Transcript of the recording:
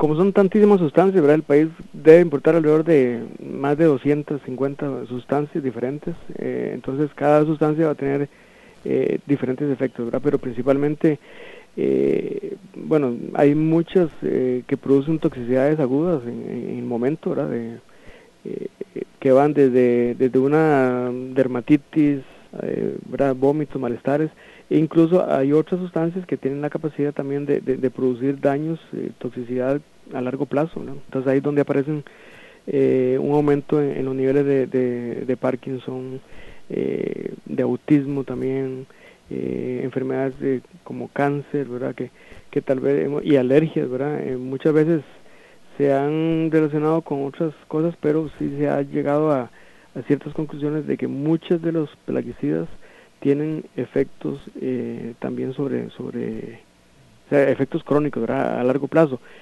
como son tantísimas sustancias, ¿verdad? El país debe importar alrededor de más de 250 sustancias diferentes, entonces cada sustancia va a tener diferentes efectos, ¿verdad? Pero principalmente, bueno, hay muchas que producen toxicidades agudas en el momento, ¿verdad? Eh, que van desde una dermatitis, ¿verdad? Vómitos, malestares, e incluso hay otras sustancias que tienen la capacidad también de producir daños, toxicidad a largo plazo, ¿no? Entonces ahí es donde aparecen un aumento en los niveles de Parkinson, de autismo también, enfermedades como cáncer, ¿verdad? Que tal vez, y alergias, ¿verdad? Muchas veces se han relacionado con otras cosas, pero sí se ha llegado a ciertas conclusiones de que muchos de los plaguicidas tienen efectos también o sea, efectos crónicos, ¿verdad? A largo plazo.